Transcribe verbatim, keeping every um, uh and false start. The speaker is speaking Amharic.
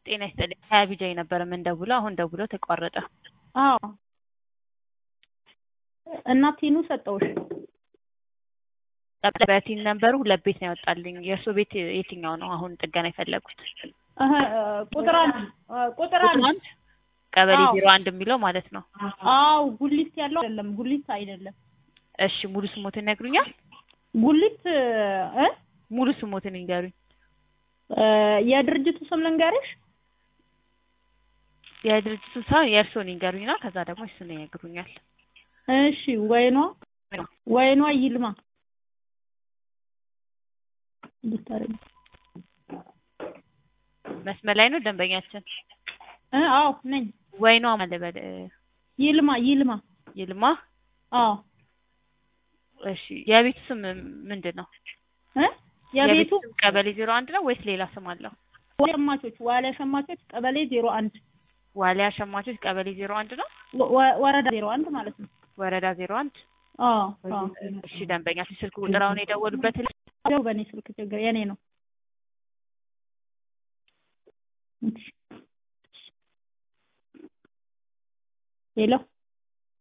ጤና ይስጥልኝ ከቢጃይ ነበር ምን ደውሎ አሁን ደውሎ ተቋረጠ። አዎ እና ቲኑ ሰጠውሽ በቲን ነምበሩ ሁለት ቤት ነው ያወጣልኝ። የእርሶ ቤት የትኛው ነው አሁን ጥገና የፈለጉት? አህ ቁጥር አንድ ቁጥር አንድ ቀበሌ ዜሮ አንድ የሚለው ማለት ነው። አው ጉሊት ያለው አይደለም ጉሊት አይደለም። እሺ ሙሉ ስሞትን ይነግሩኛል? ጉሊት እ ሙሉ ስሞትን ይንገሩኝ። የድርጅቱ ስም ልንገርሽ? የድርጅቱ ስም የእርሶን ይንገሩኝና ከዛ ደግሞ እሱን ይነግሩኛል። እሺ ወይኗ ወይኗ ይልማ ልታረግ መስመር ላይ ነው ደንበኛችን? እ አዎ ነኝ። ወይኗ ማለት በል ይልማ ይልማ ይልማ አዎ እሺ የቤቱ ስም ምንድነው? እ የቤቱ ቀበሌ ዜሮ አንድ ነው ወይስ ሌላ ስም አለው? ሸማቾች ዋሊያ ሸማቾች ቀበሌ ዜሮ አንድ ዋሊያ ሸማቾች ቀበሌ ዜሮ አንድ ነው? ወረዳ ዜሮ አንድ ማለት ነው። ወረዳ ዜሮ አንድ አዎ አዎ እሺ ደንበኛችን ስልክ ቁጥራውን የደወሉበት ነው በኔ ስልክ ችግር የኔ ነው። ሄሎ